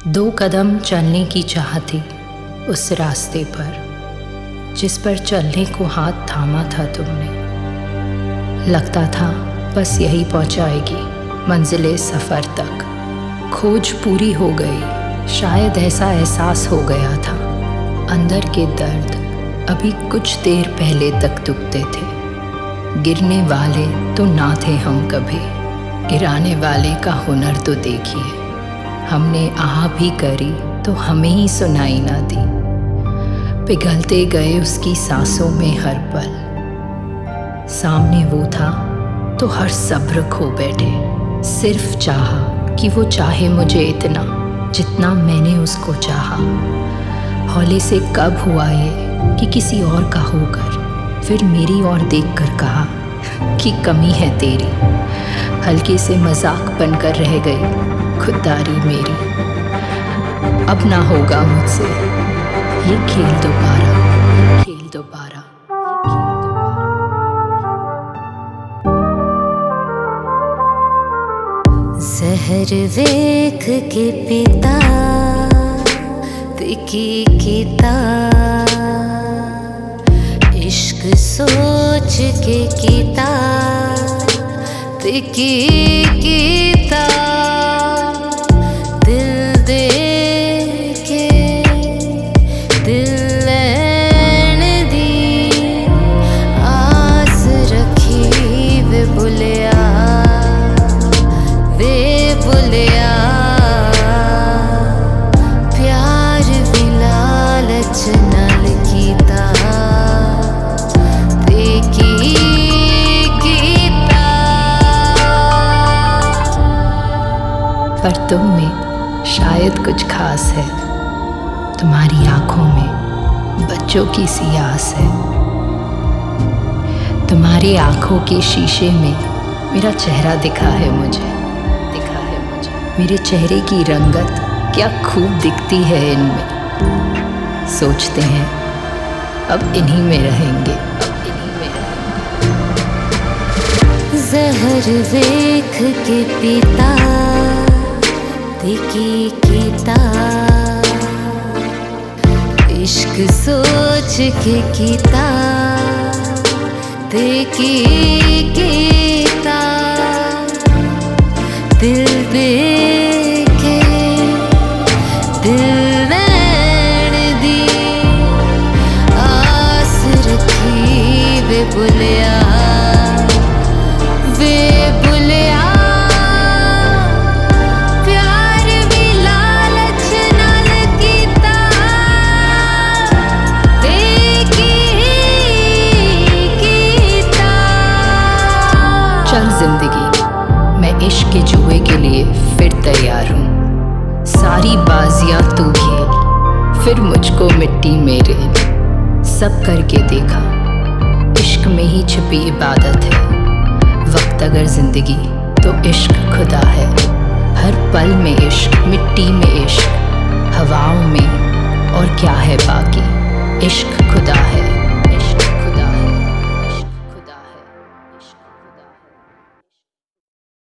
दो कदम चलने की चाह थी उस रास्ते पर जिस पर चलने को हाथ थामा था तुमने। लगता था बस यही पहुंचाएगी मंजिले सफ़र तक। खोज पूरी हो गई, शायद ऐसा एहसास हो गया था। अंदर के दर्द अभी कुछ देर पहले तक दुखते थे। गिरने वाले तो ना थे हम कभी, गिराने वाले का हुनर तो देखिए। हमने आह भी करी तो हमें ही सुनाई ना दी। पिघलते गए उसकी सांसों में हर पल। सामने वो था तो हर सब्र खो बैठे। सिर्फ चाहा कि वो चाहे मुझे इतना जितना मैंने उसको चाहा। हौले से कब हुआ ये कि किसी और का होकर फिर मेरी ओर देखकर कहा कि कमी है तेरी। हल्के से मजाक बनकर रह गई खुददारी मेरी। अब ना होगा मुझसे ये खेल दोबारा, खेल दोबारा। जहर वेख के पिता तिकी कीता, इश्क सोच के कीता तिकी कीता। दिल दे के दिल लैन दी, आस रखी वे बुलिया, वे बुलिया। प्यार भी लालच नाल कीता ते कीता। पर तुम में शायद कुछ खास है। तुम्हारी आंखों में बच्चों की सी आस है। तुम्हारी आंखों के शीशे में मेरा चेहरा दिखा है मुझे। मेरे चेहरे की रंगत क्या खूब दिखती है इनमें। सोचते हैं अब इन्हीं में रहेंगे, जहर वेख के पीता तिकी कीता, इश्क सोच के कीता तिकी कीता। दिल दे के दिल लैन दी, आस रखी वे बुलिया, वे बुलिया। प्यार भी लालच नाल कीता ते कीता। चल जिंदगी, मैं इश्क के जुए के लिए फिर तैयार हूँ। सारी बाजियां तू खेल, फिर मुझको मिट्टी में रेल। सब करके देखा, इश्क में ही छिपी इबादत है। वक्त अगर जिंदगी तो इश्क खुदा है। हर पल में इश्क मिट्टी में